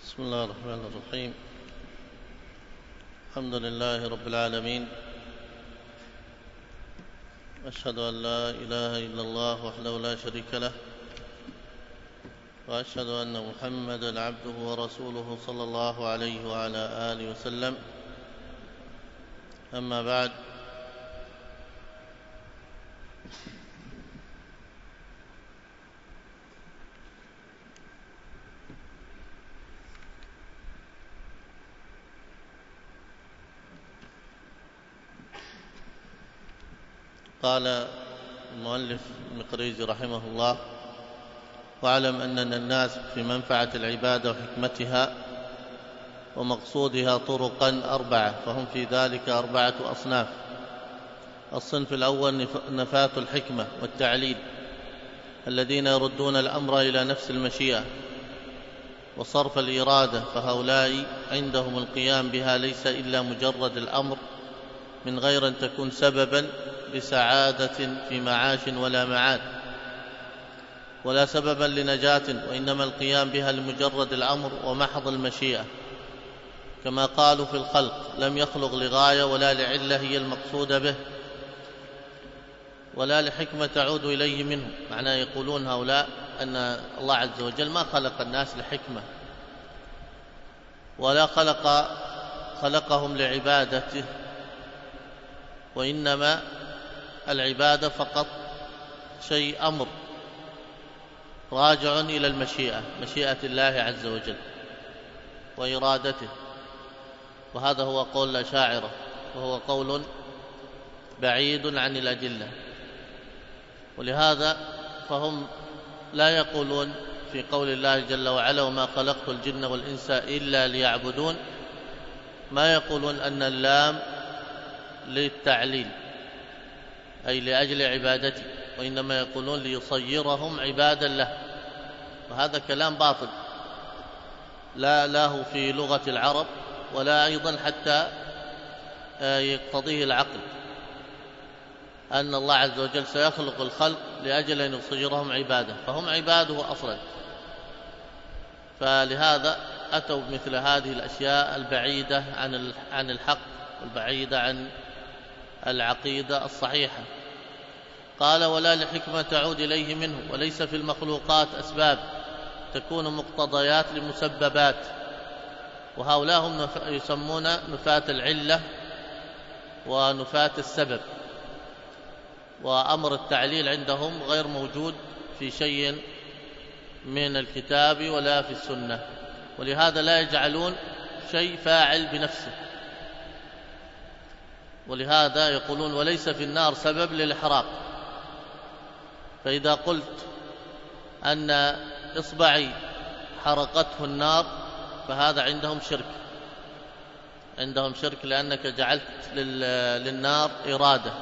بسم الله الرحمن الرحيم. الحمد لله رب العالمين، أشهد أن لا إله إلا الله وحده لا شريك له، وأشهد أن محمدًا عبده ورسوله صلى الله عليه وعلى آله وسلم. أما بعد، قال المؤلف المقريزي رحمه الله: واعلم أننا الناس في منفعة العبادة وحكمتها ومقصودها طرقا أربعة، فهم في ذلك 4 أصناف. الصنف الأول نفاة الحكمة والتعليل، الذين يردون الأمر إلى نفس المشيئة وصرف الإرادة، فهؤلاء عندهم القيام بها ليس إلا مجرد الأمر من غير أن تكون سببا لسعادة في معاش ولا معاد، ولا سببا لنجاة، وإنما القيام بها لمجرد الأمر ومحض المشيئة، كما قالوا في الخلق: لم يخلق لغاية ولا لعلة هي المقصود به ولا لحكمة تعود إليه منه. معناه يقولون هؤلاء أن الله عز وجل ما خلق الناس لحكمة ولا خلقهم لعبادته، وإنما العبادة فقط شيء أمر راجع إلى المشيئة، مشيئة الله عز وجل وإرادته. وهذا هو قول الأشاعرة، وهو قول بعيد عن الأدلة. ولهذا فهم لا يقولون في قول الله جل وعلا: وما خلقت الجن والإنس إلا ليعبدون، ما يقولون أن اللام للتعليل أي لأجل عبادته، وإنما يقولون ليصيرهم عبادا له. وهذا كلام باطل لا له في لغة العرب ولا أيضا حتى يقتضيه العقل، أن الله عز وجل سيخلق الخلق لأجل أن يصيرهم عبادا، فهم عباده أصلا. فلهذا أتوا بمثل هذه الأشياء البعيدة عن الحق والبعيدة عن العقيدة الصحيحة. قال: ولا لحكمة تعود إليه منه، وليس في المخلوقات أسباب تكون مقتضيات لمسببات. وهؤلاء هم يسمون نفاة العلة ونفاة السبب، وأمر التعليل عندهم غير موجود في شيء من الكتاب ولا في السنة، ولهذا لا يجعلون شيء فاعل بنفسه. ولهذا يقولون: وليس في النار سبب للإحراق. فإذا قلت أن إصبعي حرقته النار فهذا عندهم شرك، لأنك جعلت للنار إرادة.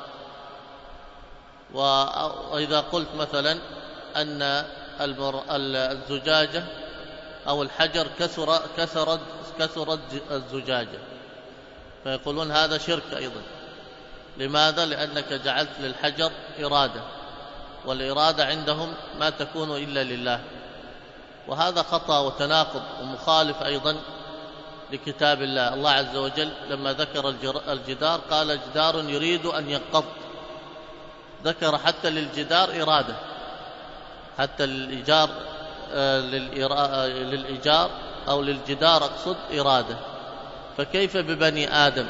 وإذا قلت مثلا أن الزجاجة أو الحجر كسرت الزجاجة، فيقولون هذا شرك أيضا. لماذا؟ لأنك جعلت للحجر إرادة، والإرادة عندهم ما تكون إلا لله. وهذا خطأ وتناقض ومخالف أيضا لكتاب الله. الله عز وجل لما ذكر الجدار قال: جدار يريد أن ينقض. ذكر حتى للجدار إرادة، حتى للإيجار أو للجدار أقصد إرادة، فكيف ببني آدم؟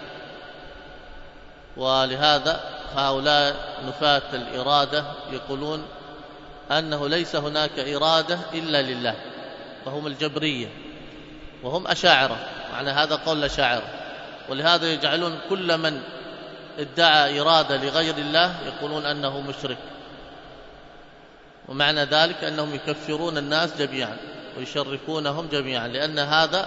ولهذا هؤلاء نفاة الإرادة يقولون أنه ليس هناك إرادة إلا لله، وهم الجبرية، وهم أشاعرة. معنى هذا قول الأشاعرة. ولهذا يجعلون كل من ادعى إرادة لغير الله يقولون أنه مشرك، ومعنى ذلك أنهم يكفرون الناس جميعا ويشركونهم جميعا، لأن هذا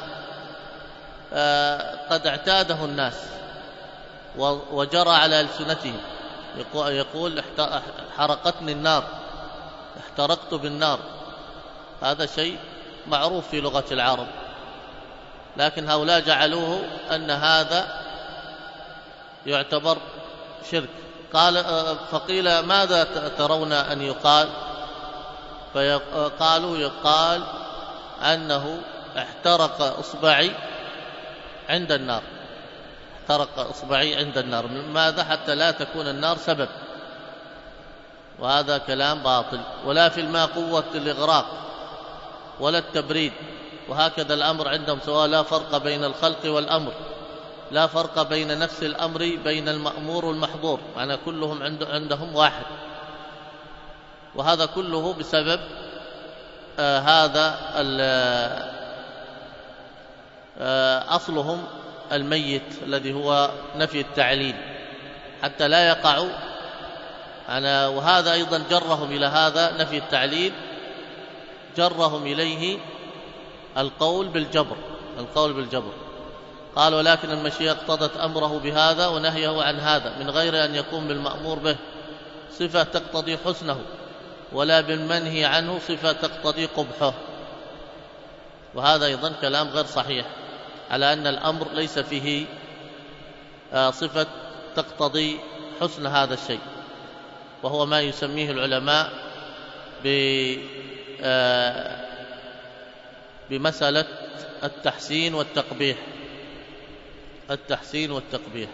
قد اعتاده الناس وجرى على ألسنتهم. يقول: حرقتني النار، احترقت بالنار. هذا شيء معروف في لغة العرب، لكن هؤلاء جعلوه أن هذا يعتبر شرك. فقيل: ماذا ترون أن يقال؟ فقالوا: يقال أنه احترق إصبعي عند النار، احترق إصبعي عند النار. ماذا؟ حتى لا تكون النار سبب، وهذا كلام باطل. ولا في الماء قوة الإغراق ولا التبريد، وهكذا الأمر عندهم سواء، لا فرق بين الخلق والأمر، لا فرق بين نفس الأمر بين المأمور والمحظور، معنى كلهم عندهم واحد. وهذا كله بسبب هذا أصلهم الميت الذي هو نفي التعليل حتى لا يقعوا. وهذا أيضا جرهم إلى هذا نفي التعليل، جرهم إليه القول بالجبر. قال ولكن المشيئة اقتضت أمره بهذا ونهيه عن هذا من غير أن يكون بالمأمور به صفة تقتضي حسنه، ولا بالمنهي عنه صفة تقتضي قبحه. وهذا أيضا كلام غير صحيح، على أن الأمر ليس فيه صفة تقتضي حسن هذا الشيء، وهو ما يسميه العلماء بمسألة التحسين والتقبيح.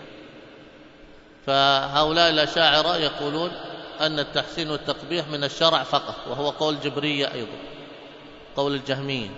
فهؤلاء الأشاعرة يقولون أن التحسين والتقبيح من الشرع فقط، وهو قول جبرية أيضا، قول الجهمية.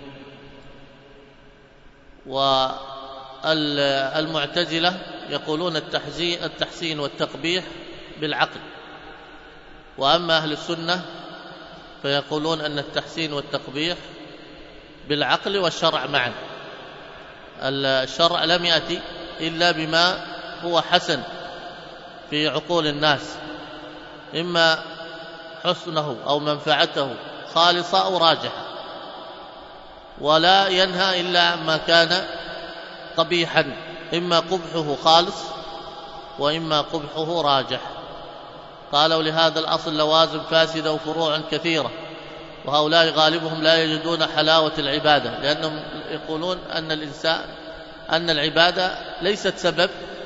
والمعتزلة يقولون التحسين والتقبيح بالعقل. وأما أهل السنة فيقولون أن التحسين والتقبيح بالعقل والشرع معا. الشرع لم يأتي إلا بما هو حسن في عقول الناس، إما حسنه أو منفعته خالصة أو راجحة، ولا ينهى إلا عما كان قبيحا، إما قبحه خالص وإما قبحه راجح. قالوا لهذا الأصل لوازم فاسدة وفروع كثيرة، وهؤلاء غالبهم لا يجدون حلاوة العبادة، لأنهم يقولون أن العبادة ليست سبب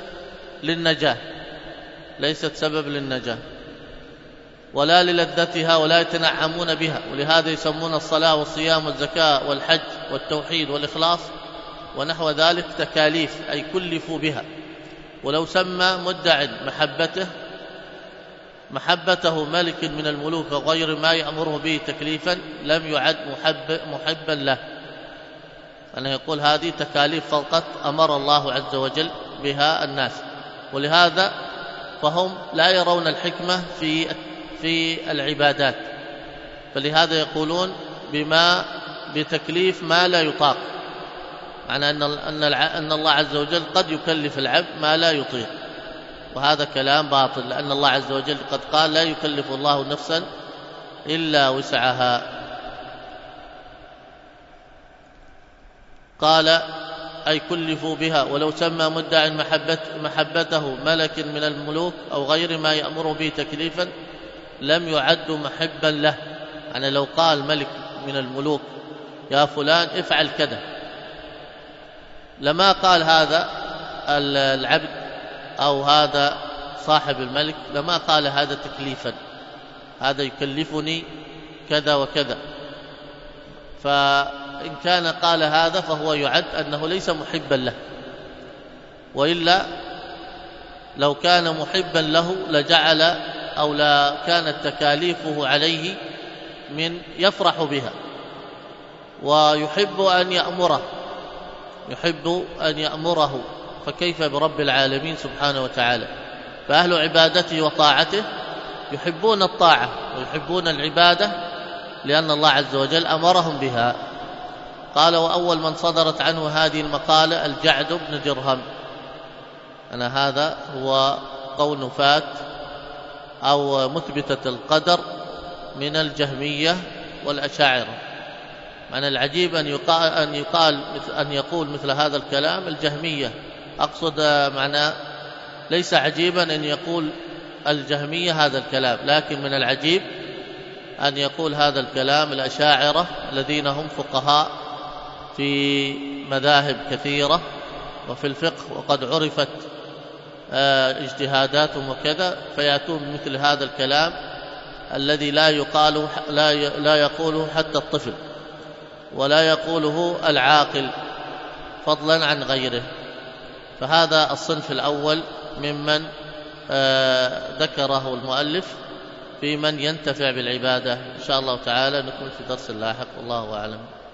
للنجاة ولا للذتها، ولا يتنعمون بها. ولهذا يسمون الصلاة والصيام والزكاة والحج والتوحيد والإخلاص ونحو ذلك تكاليف، أي كلفوا بها. ولو سمى مدع محبته ملك من الملوك وغير ما يأمره به تكليفا لم يعد محبا له. أنا يقول هذه تكاليف فقط أمر الله عز وجل بها الناس، ولهذا فهم لا يرون الحكمة في العبادات، فلهذا يقولون بتكليف ما لا يطاق، معنى أن الله عز وجل قد يكلف العبد ما لا يطيق، وهذا كلام باطل، لأن الله عز وجل قد قال لا يكلف الله نفسا إلا وسعها. قال أي كلفوا بها. ولو سمى مدع محبته ملك من الملوك أو غير ما يأمر به تكليفا لم يعد محبا له. يعني لو قال ملك من الملوك يا فلان افعل كذا، لما قال هذا العبد أو هذا صاحب الملك لما قال هذا تكليفا، هذا يكلفني كذا وكذا. فإن كان قال هذا فهو يعد أنه ليس محبا له، وإلا لو كان محبا له لجعل أو لا كانت تكاليفه عليه من يفرح بها ويحب أن يأمره، فكيف برب العالمين سبحانه وتعالى؟ فأهل عبادته وطاعته يحبون الطاعة ويحبون العبادة لأن الله عز وجل أمرهم بها. قال وأول من صدرت عنه هذه المقالة الجعد بن درهم. هذا هو قول نفاة أو مثبتة القدر من الجهمية والأشاعرة. معنى العجيب أن يقول مثل هذا الكلام الجهمية، أقصد معنى ليس عجيبا أن يقول الجهمية هذا الكلام، لكن من العجيب أن يقول هذا الكلام الأشاعرة الذين هم فقهاء في مذاهب كثيرة وفي الفقه وقد عرفت اجتهاداتهم وكذا، فيأتون مثل هذا الكلام الذي لا يقوله حتى الطفل. ولا يقوله العاقل فضلا عن غيره. فهذا الصنف الأول ممن ذكره المؤلف في من ينتفع بالعبادة. إن شاء الله تعالى نكون في درس لاحق، والله أعلم.